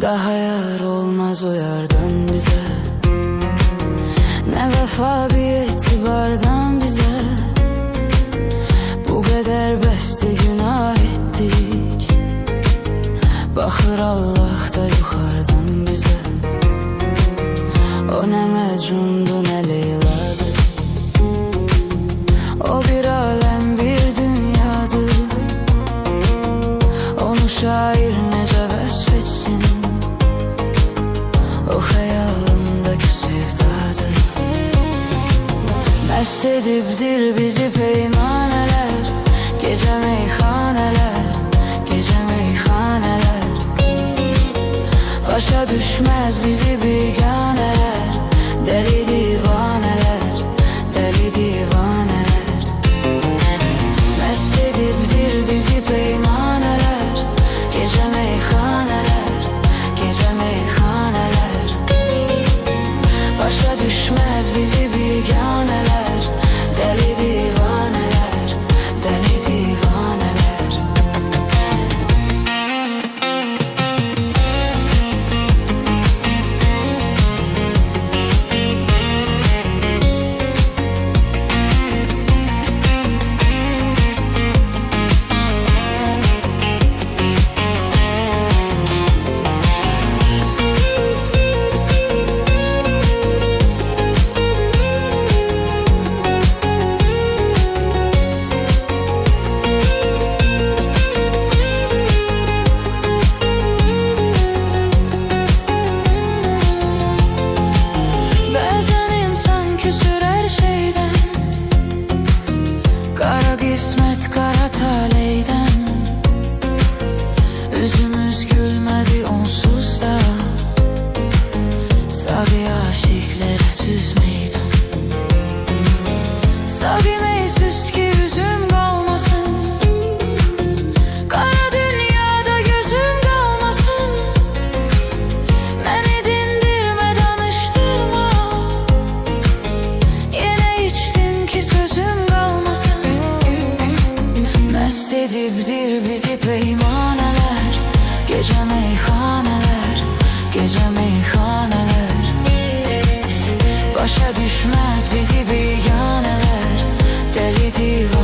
Daha yar olmaz o yardan bize, ne vefa bir etibardan bize. Bu kadar bəsdi günah ettik, baxır Allah da yuxarıdan bize. O ne Mecnun'du ne Leyla'dı, o bir alem bir dünyadı. Onu şair nece vesfetsin, o hayalımdaki sevdadır. Mest edibdir bizi peymaneler, gece meyhaneler, gece meyhaneler. Başa düşmez bizi biganeler, deli divaneler, deli divaneler. Mest edibdir bizi peymaneler, gece meyhaneler, gece meyhaneler. Başa düşmez bizi biganeler, deli divaneler, deli divaneler. Kara kısmet kara taleyden, yüzümüz gülmedi onsuz da. Savi aşıklara süz meydan, savi meysüz ki yüzüm kalmasın, kara dünyada gözüm kalmasın. Beni dindirme danıştırma, yine içtim ki sözüm kalmasın. Mest edibdir bizi peymaneler, gece meyhaneler, gece meyhaneler. Başa düşmez bizi biganeler, deli divan.